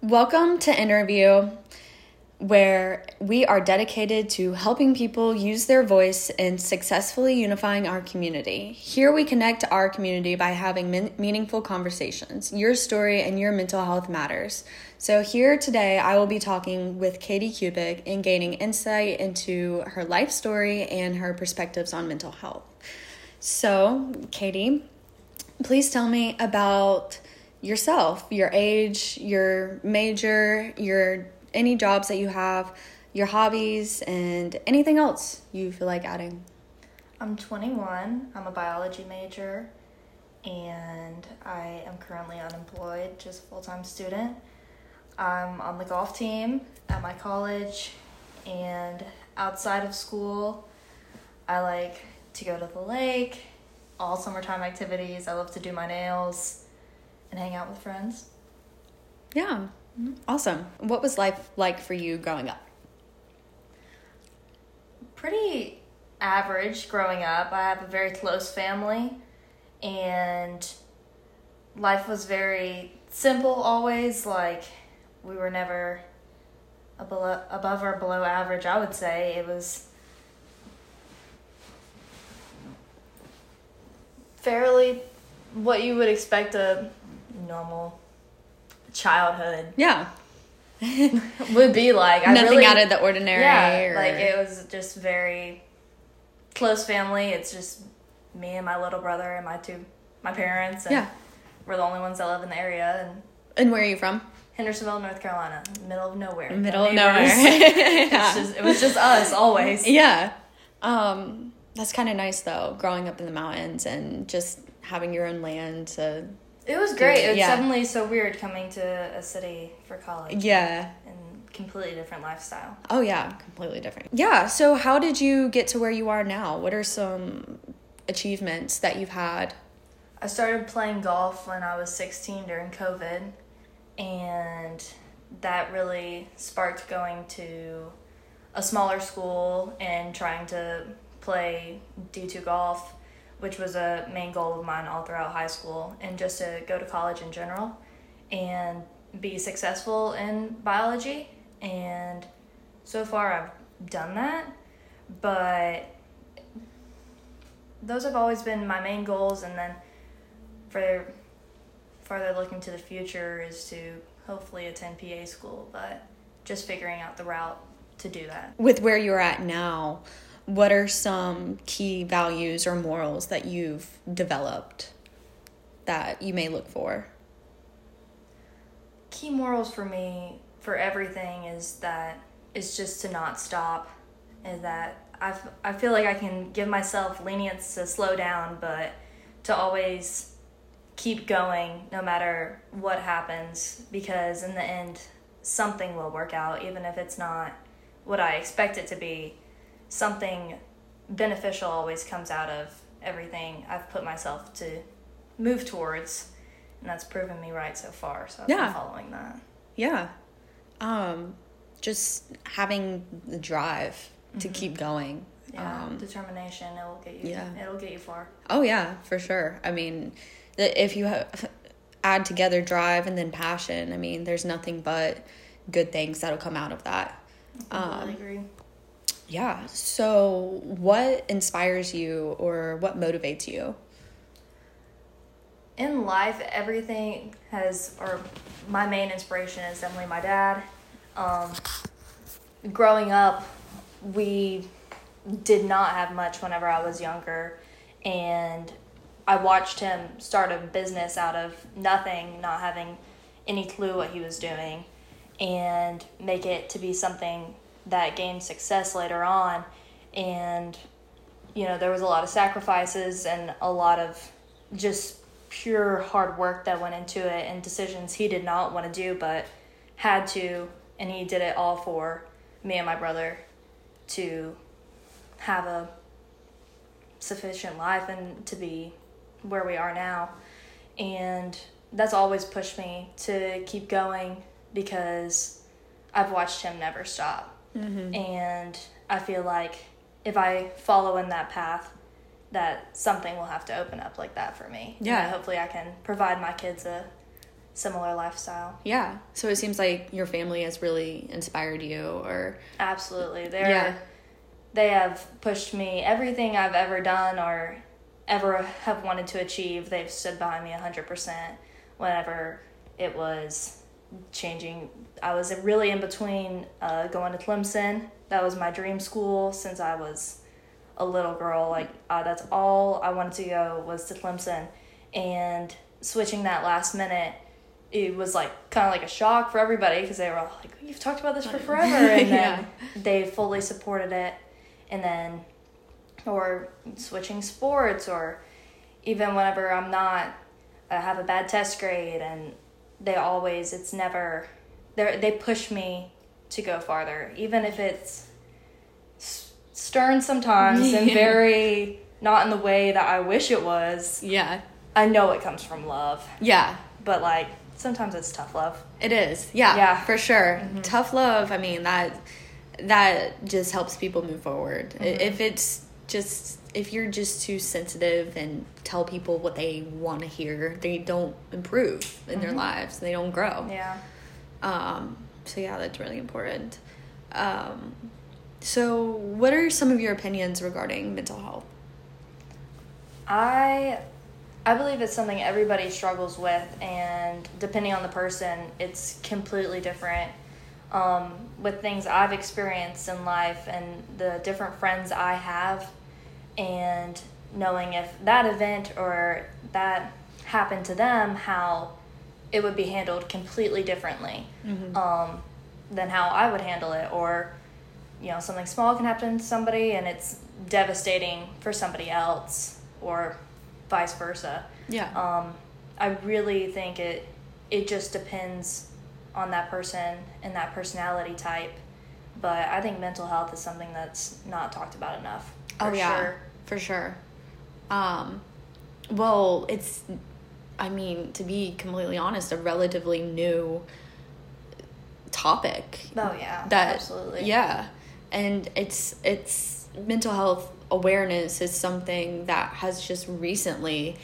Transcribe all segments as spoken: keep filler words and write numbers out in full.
Welcome to Interview, where we are dedicated to helping people use their voice in successfully unifying our community. Here we connect our community by having min- meaningful conversations. Your story and your mental health matters. So here today, I will be talking with Katie Kubik and gaining insight into her life story and her perspectives on mental health. So, Katie, please tell me about yourself, your age, your major, your any jobs that you have, your hobbies, and anything else you feel like adding. I'm twenty-one. I'm a biology major, and I am currently unemployed, just a full-time student. I'm on the golf team at my college, and outside of school, I like to go to the lake, all summertime activities. I love to do my nails and hang out with friends. Yeah, mm-hmm. Awesome. What was life like for you growing up? Pretty average growing up. I have a very close family, and life was very simple always. Like, we were never below, above or below average, I would say. It was fairly what you would expect a normal childhood Yeah. would be like. I Nothing really, out of the ordinary. Yeah, or... like it was just very close family. It's just me and my little brother and my two, my parents. And yeah. We're the only ones that live in the area. And And where are you from? Hendersonville, North Carolina, middle of nowhere. Middle No of nowhere. it's Yeah. just, it was just us always. Yeah. Um, that's kind of nice though, growing up in the mountains and just having your own land to... It was great. It was yeah. suddenly so weird coming to a city for college. Yeah. And completely different lifestyle. Oh, yeah. Completely different. Yeah. So how did you get to where you are now? What are some achievements that you've had? I started playing golf when I was sixteen during COVID, and that really sparked going to a smaller school and trying to play D two golf, which was a main goal of mine all throughout high school, and just to go to college in general and be successful in biology. And so far I've done that, but those have always been my main goals. And then for further looking to the future is to hopefully attend P A school, but just figuring out the route to do that. With where you're at now, what are some key values or morals that you've developed that you may look for? Key morals for me, for everything, is that it's just to not stop, and that I I feel like I can give myself lenience to slow down, but to always keep going no matter what happens, because in the end, something will work out, even if it's not what I expect it to be. Something beneficial always comes out of everything I've put myself to move towards, and that's proven me right so far. So I've yeah. been following that. Yeah. Um, just having the drive mm-hmm. to keep going. Yeah, um, determination. It will get you. Yeah. It'll get you far. Oh yeah, for sure. I mean, the, if you have, add together drive and then passion, I mean, there's nothing but good things that'll come out of that. I completely um, agree. Yeah. So what inspires you or what motivates you? In life, everything has, or my main inspiration is definitely my dad. Um, growing up, we did not have much whenever I was younger, and I watched him start a business out of nothing, not having any clue what he was doing, and make it to be something that gained success later on. And, you know, there was a lot of sacrifices and a lot of just pure hard work that went into it, and decisions he did not want to do but had to, and he did it all for me and my brother to have a sufficient life and to be where we are now. And that's always pushed me to keep going, because I've watched him never stop. Mm-hmm. And I feel like if I follow in that path, that something will have to open up like that for me. Yeah. And hopefully I can provide my kids a similar lifestyle. Yeah. So it seems like your family has really inspired you, or Absolutely. They're yeah. they have pushed me. Everything I've ever done or ever have wanted to achieve, they've stood behind me one hundred percent whenever it was changing. I was really in between uh, going to Clemson. That was my dream school since I was a little girl. Like, uh, that's all I wanted to go was to Clemson. And switching that last minute, it was like kind of like a shock for everybody because they were all like, you've talked about this for forever. And then yeah. they fully supported it. And then, or switching sports, or even whenever I'm not, I have a bad test grade, and they always, it's never, they they push me to go farther, even if it's stern sometimes and very not in the way that I wish it was. Yeah. I know it comes from love. Yeah. But like, sometimes it's tough love. It is. Yeah. Yeah. For sure. Mm-hmm. Tough love, I mean, that that just helps people move forward. Mm-hmm. If it's just, if you're just too sensitive and tell people what they want to hear, they don't improve in mm-hmm. their lives. They don't grow. Yeah. Um, so yeah, that's really important. Um, so what are some of your opinions regarding mental health? I I believe it's something everybody struggles with, and depending on the person, it's completely different. Um, with things I've experienced in life and the different friends I have, and knowing if that event or that happened to them, how it would be handled completely differently mm-hmm. um, than how I would handle it. Or, you know, something small can happen to somebody and it's devastating for somebody else, or vice versa. Yeah. Um, I really think it it just depends on that person and that personality type. But I think mental health is something that's not talked about enough. For oh, yeah. Sure. For sure. Um, well, it's, I mean, to be completely honest, a relatively new topic. Oh, yeah. That, absolutely. Yeah. And it's, it's, mental health awareness is something that has just recently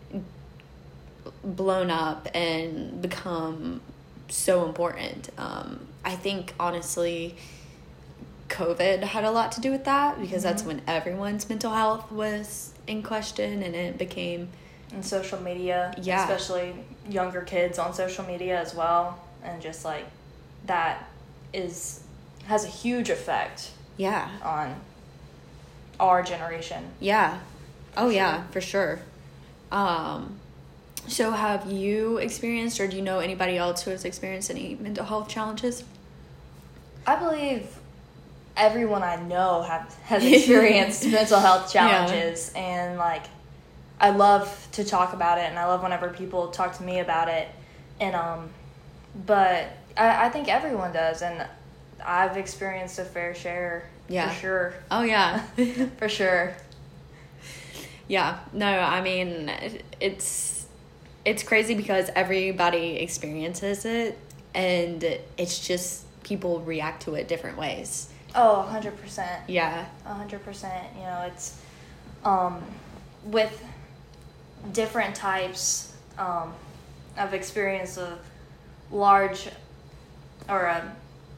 blown up and become so important. Um, I think, honestly, COVID had a lot to do with that, because mm-hmm. that's when everyone's mental health was in question, and it became... And social media, yeah. especially younger kids on social media as well, and just, like, that is has a huge effect yeah. on our generation. Yeah. Oh, yeah, for sure. Um... So have you experienced, or do you know anybody else who has experienced any mental health challenges? I believe everyone I know have, has experienced mental health challenges. Yeah. And, like, I love to talk about it, and I love whenever people talk to me about it. And, um, but I, I think everyone does, and I've experienced a fair share. Yeah. For sure. Oh, yeah. For sure. Yeah. No, I mean, it's... It's crazy because everybody experiences it, and it's just people react to it different ways. Oh, one hundred percent. Yeah. one hundred percent. You know, it's um, with different types. Um, I've experienced a large or a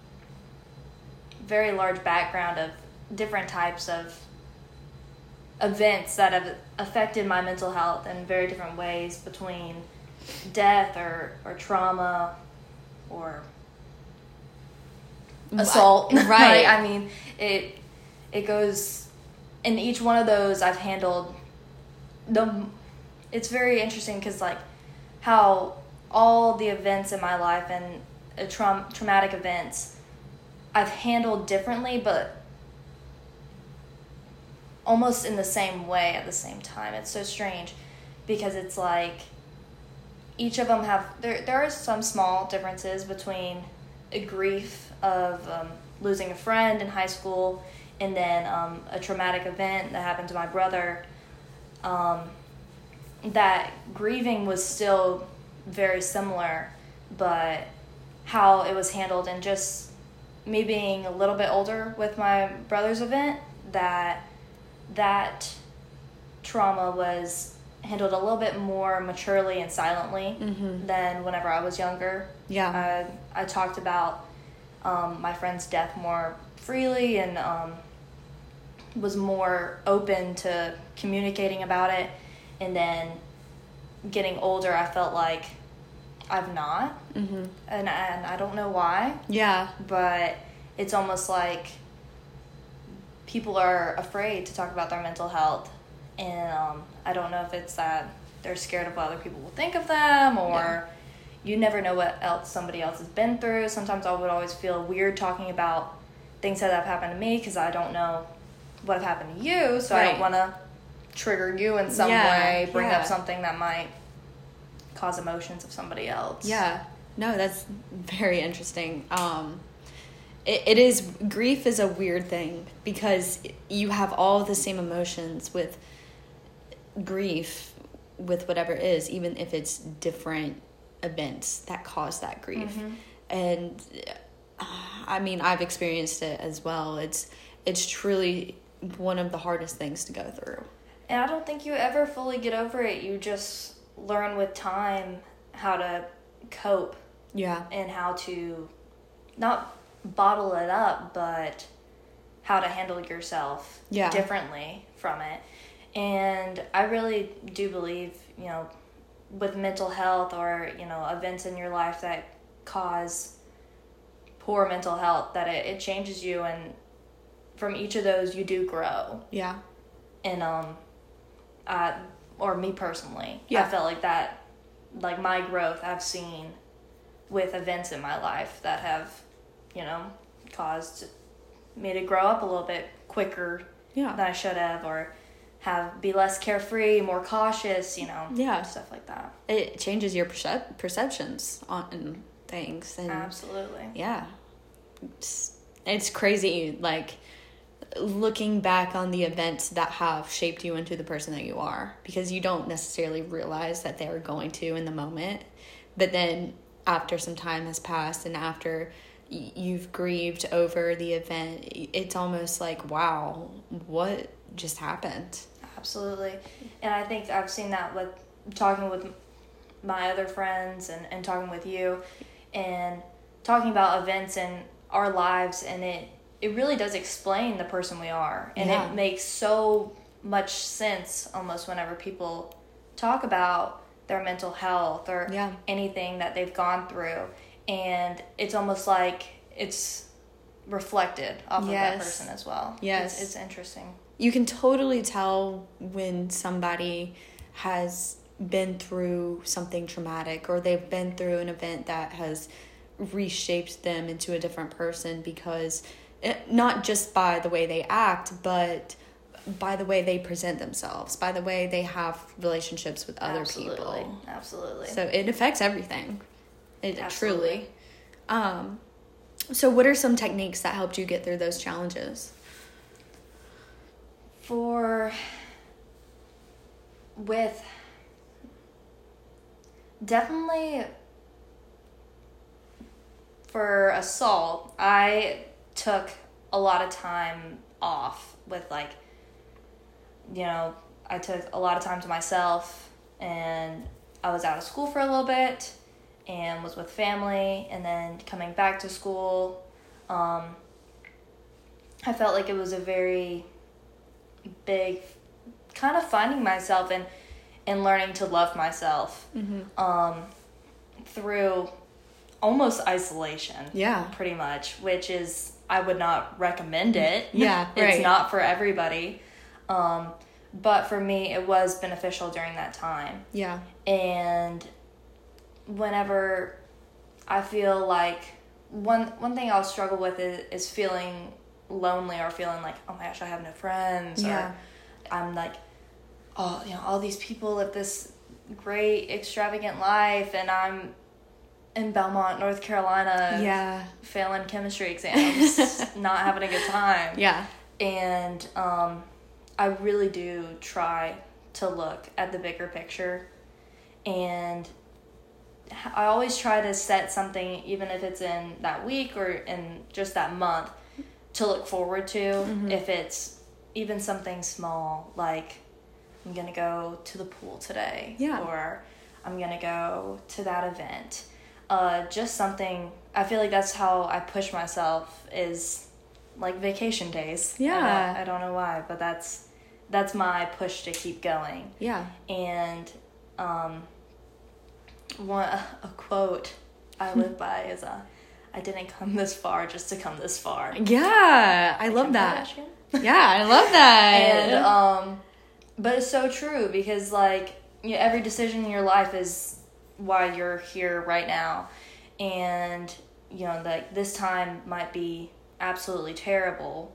very large background of different types of events that have affected my mental health in very different ways, between death or, or trauma or assault. Right. I mean, it it goes, in each one of those I've handled the, it's very interesting because, like, how all the events in my life and uh, tra- traumatic events I've handled differently, but almost in the same way at the same time. It's so strange because it's like each of them have, there there are some small differences between a grief of um, losing a friend in high school, and then um, a traumatic event that happened to my brother. Um, that grieving was still very similar, but how it was handled, and just me being a little bit older with my brother's event, that that trauma was handled a little bit more maturely and silently Mm-hmm. than whenever I was younger. Yeah. I, I talked about um, my friend's death more freely and um, was more open to communicating about it. And then getting older, I felt like I've not. Mm-hmm. And, and I don't know why, Yeah. but it's almost like people are afraid to talk about their mental health. And um, I don't know if it's that they're scared of what other people will think of them, or Yeah. you never know what else somebody else has been through. Sometimes I would always feel weird talking about things that have happened to me because I don't know what have happened to you, so I Right. don't want to trigger you in some Yeah, way, bring yeah. up something that might cause emotions of somebody else. Yeah. No, that's very interesting. Um, it, it is, grief is a weird thing because you have all the same emotions with grief, with whatever it is, even if it's different events that cause that grief. Mm-hmm. And uh, I mean, I've experienced it as well. It's, it's truly one of the hardest things to go through. And I don't think you ever fully get over it. You just learn with time how to cope Yeah. and how to not bottle it up, but how to handle yourself Yeah. differently from it. And I really do believe, you know, with mental health or, you know, events in your life that cause poor mental health, that it, it changes you, and from each of those you do grow. Yeah. And um uh or me personally, Yeah. I felt like that, like my growth I've seen with events in my life that have, you know, caused me to grow up a little bit quicker Yeah. than I should have, or have be less carefree, more cautious, you know, Yeah. stuff like that. It changes your percep- perceptions on things. And Absolutely. yeah, it's, it's crazy, like, looking back on the events that have shaped you into the person that you are, because you don't necessarily realize that they were going to in the moment, but then after some time has passed and after y- you've grieved over the event, it's almost like, wow, what just happened? Absolutely. And I think I've seen that with talking with my other friends and, and talking with you and talking about events in our lives, and it, it really does explain the person we are. And Yeah. it makes so much sense almost whenever people talk about their mental health or Yeah. anything that they've gone through. And it's almost like it's reflected off of that Yes. person as well. Yes. It's, it's interesting. You can totally tell when somebody has been through something traumatic or they've been through an event that has reshaped them into a different person, because it, not just by the way they act, but by the way they present themselves, by the way they have relationships with other Absolutely. people. Absolutely. So it affects everything. It Absolutely. truly. Um, so what are some techniques that helped you get through those challenges? For with definitely for assault, I took a lot of time off with, like, you know, I took a lot of time to myself, and I was out of school for a little bit and was with family, and then coming back to school, um, I felt like it was a very big kind of finding myself and and learning to love myself Mm-hmm. um through almost isolation, Yeah. pretty much, which is, I would not recommend it. Yeah, It's right. not for everybody, um but for me it was beneficial during that time. Yeah. And whenever I feel like one one thing I'll struggle with is, is feeling lonely, or feeling like, oh my gosh, I have no friends, Yeah. or I'm like, oh, you know, all these people live this great extravagant life, and I'm in Belmont, North Carolina, Yeah. failing chemistry exams, not having a good time. Yeah. And um, I really do try to look at the bigger picture, and I always try to set something, even if it's in that week or in just that month, to look forward to. Mm-hmm. If it's even something small, like I'm going to go to the pool today. Yeah. Or I'm going to go to that event. Uh, just something, I feel like that's how I push myself is like vacation days. Yeah. I don't, I don't know why, but that's, that's my push to keep going. Yeah. And, um, one, a quote I live by is, uh, I didn't come this far just to come this far. Yeah. I love Kim that. Kardashian. Yeah. I love that. And, um, but it's so true because like, you know, every decision in your life is why you're here right now. And, you know, like this time might be absolutely terrible,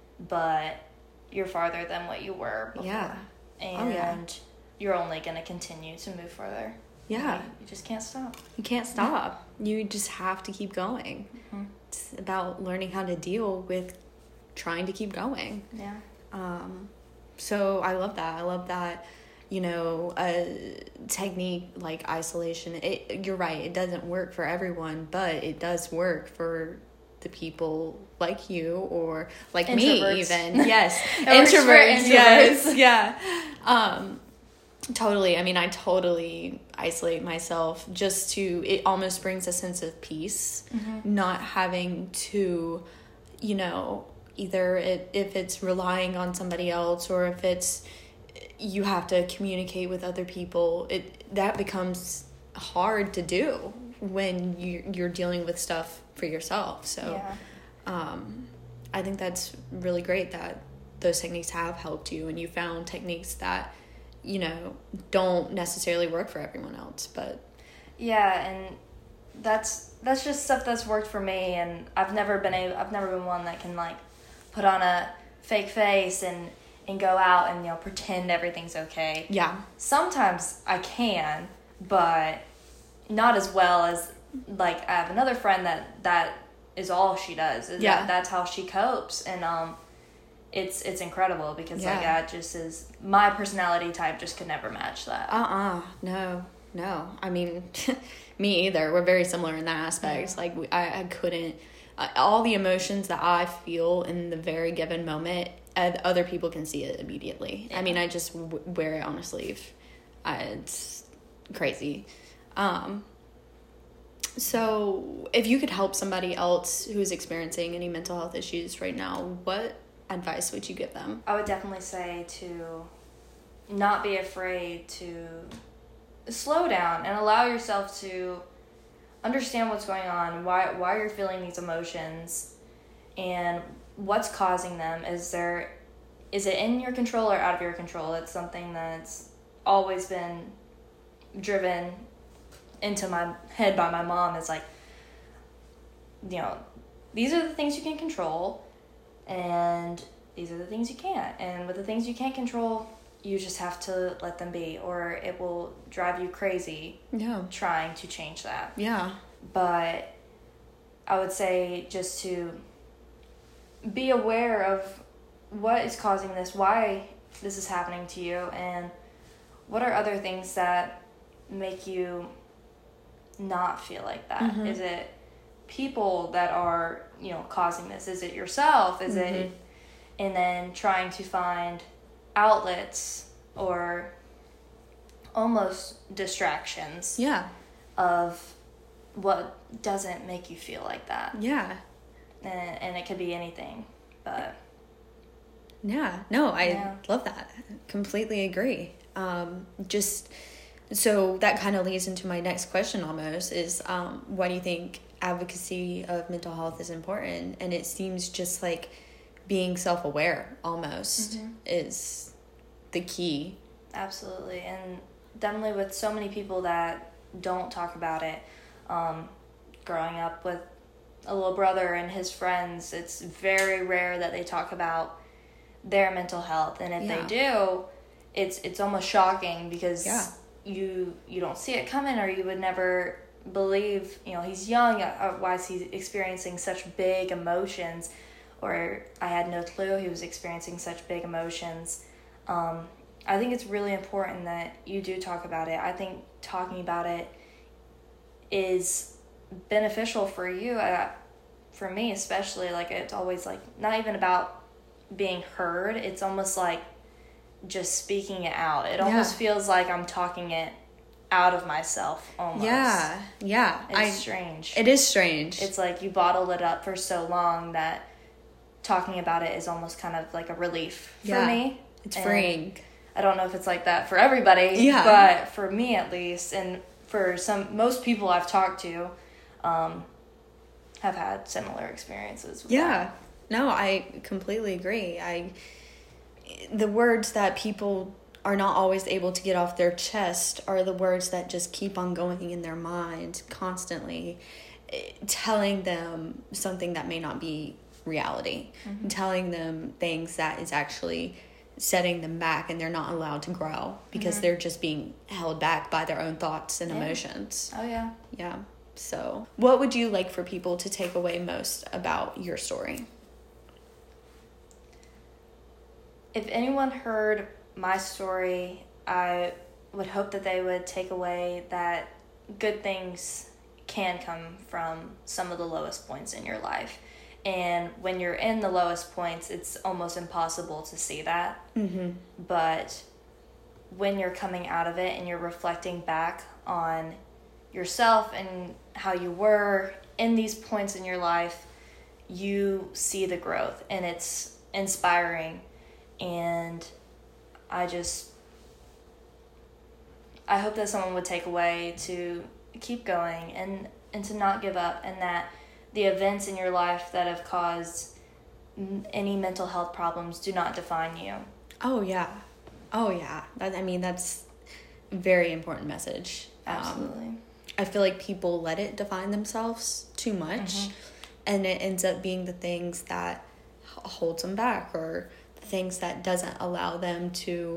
but you're farther than what you were before. Yeah. And oh, yeah. you're only going to continue to move further. Yeah. You, you just can't stop. You can't stop. You just have to keep going. Mm-hmm. It's about learning how to deal with trying to keep going. Yeah. Um, so I love that. I love that, you know, a technique like isolation. It, you're right. It doesn't work for everyone, but it does work for the people like you or like me even. Yes. Introverts. introverts. Yes. Yeah. Um, totally. I mean, I totally isolate myself just to, it almost brings a sense of peace, mm-hmm. not having to, you know, either it, if it's relying on somebody else or if it's, you have to communicate with other people, it that becomes hard to do when you, you're dealing with stuff for yourself. So yeah. um, I think that's really great that those techniques have helped you and you found techniques that, you know, don't necessarily work for everyone else. But yeah, and that's that's just stuff that's worked for me, and I've never been able, I've never been one that can like put on a fake face and and go out and, you know, pretend everything's okay. yeah. Sometimes I can, but not as well as, like, I have another friend that that is all she does. Is Yeah. that, that's how she copes. And um, it's it's incredible because, Yeah. like, that just is, my personality type just could never match that. Uh-uh. No. No. I mean, me either. We're very similar in that aspect. Yeah. Like, we, I, I couldn't, uh, all the emotions that I feel in the very given moment, uh, other people can see it immediately. Yeah. I mean, I just w- wear it on a sleeve. I, it's crazy. Um, so if you could help somebody else who's experiencing any mental health issues right now, what advice would you give them? I would definitely say to not be afraid to slow down and allow yourself to understand what's going on, why why you're feeling these emotions, and what's causing them. Is there, is it in your control or out of your control? It's something that's always been driven into my head by my mom. It's like, you know, these are the things you can control, and these are the things you can't. And with the things you can't control, you just have to let them be, or it will drive you crazy Yeah. trying to change that. Yeah. But I would say just to be aware of what is causing this, why this is happening to you, and what are other things that make you not feel like that. Mm-hmm. Is it people that are, you know, causing this? Is it yourself? Is Mm-hmm. it, and then trying to find outlets or almost distractions Yeah. of what doesn't make you feel like that. Yeah. And, and it could be anything, but Yeah, no, I Yeah. love that. Completely agree. Um, just so that kind of leads into my next question almost is, um, why do you think advocacy of mental health is important? And it seems just like being self-aware almost Mhm. is the key. absolutely. And definitely with so many people that don't talk about it, um, growing up with a little brother and his friends, it's very rare that they talk about their mental health. And if Yeah. they do, it's it's almost shocking because Yeah. you you don't see it coming, or you would never believe, you know, he's young, uh, why is he experiencing such big emotions? Or I had no clue he was experiencing such big emotions. Um, I think it's really important that you do talk about it. I think talking about it is beneficial for you, uh, for me especially. Like, it's always like not even about being heard. It's almost like just speaking it out. It Yeah. almost feels like I'm talking it out of myself almost. Yeah. Yeah. It's I, strange. It is strange. It's like you bottled it up for so long that talking about it is almost kind of like a relief for Yeah. me. It's And freeing. I don't know if it's like that for everybody, Yeah. but for me at least, and for some most people I've talked to, um, have had similar experiences with Yeah. that. No, I completely agree. I the words that people are not always able to get off their chest are the words that just keep on going in their mind constantly, eh, telling them something that may not be reality, Mm-hmm. telling them things that is actually setting them back, and they're not allowed to grow because Mhm. they're just being held back by their own thoughts and Yeah. emotions. Oh yeah. Yeah. So, what would you like for people to take away most about your story? If anyone heard my story, I would hope that they would take away that good things can come from some of the lowest points in your life. And when you're in the lowest points, it's almost impossible to see that. Mm-hmm. But when you're coming out of it and you're reflecting back on yourself and how you were in these points in your life, you see the growth, and it's inspiring. And I just, I hope that someone would take away to keep going and, and to not give up, and that the events in your life that have caused m- any mental health problems do not define you. Oh, yeah. Oh, yeah. That, I mean, that's a very important message. Absolutely. Um, I feel like people let it define themselves too much, Mhm. and it ends up being the things that h- holds them back, or the things that doesn't allow them to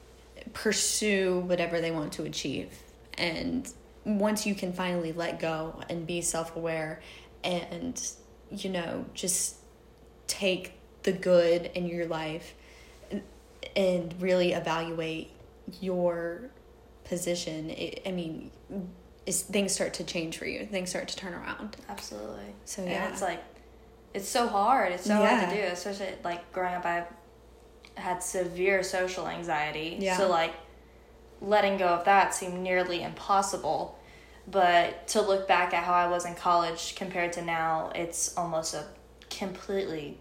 pursue whatever they want to achieve. And once you can finally let go and be self-aware and, you know, just take the good in your life and, and really evaluate your position, it, I mean, it's, things start to change for you. Things start to turn around. Absolutely. So, And yeah. it's like, it's so hard. It's so hard Yeah. to do, especially like growing up. I had severe social anxiety. Yeah. So like letting go of that seemed nearly impossible. But to look back at how I was in college compared to now, it's almost a completely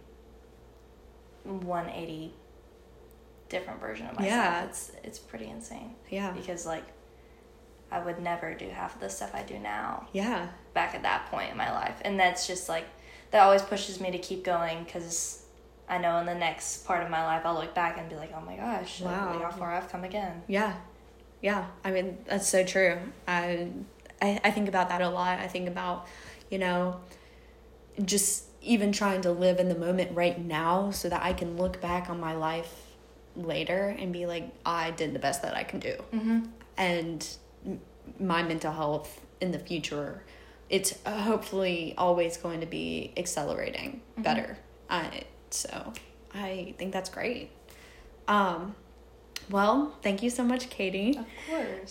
one eighty different version of myself. Yeah. It's it's pretty insane. Yeah. Because like I would never do half of the stuff I do now Yeah. back at that point in my life. And that's just like, that always pushes me to keep going, because I know in the next part of my life I'll look back and be like, oh my gosh, like, Wow. look how far I've come again. Yeah. Yeah. I mean, that's so true. I, I, I think about that a lot. I think about, you know, just even trying to live in the moment right now so that I can look back on my life later and be like, I did the best that I can do. Mm-hmm. And m- my mental health in the future, it's hopefully always going to be accelerating Mm-hmm. better. I, so I think that's great. Um, well, thank you so much, Katie. Of course.